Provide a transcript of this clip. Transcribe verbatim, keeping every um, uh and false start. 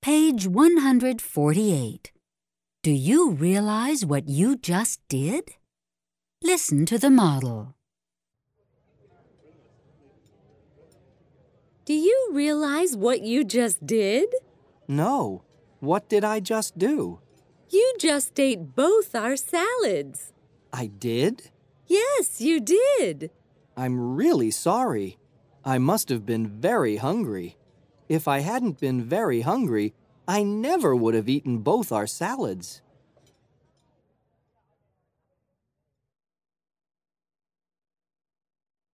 Page one hundred forty-eight. Do you realize what you just did? Listen to the model. Do you realize what you just did? No. What did I just do? You just ate both our salads. I did? Yes, you did. I'm really sorry. I must have been very hungry. If I hadn't been very hungry, I never would have eaten both our salads.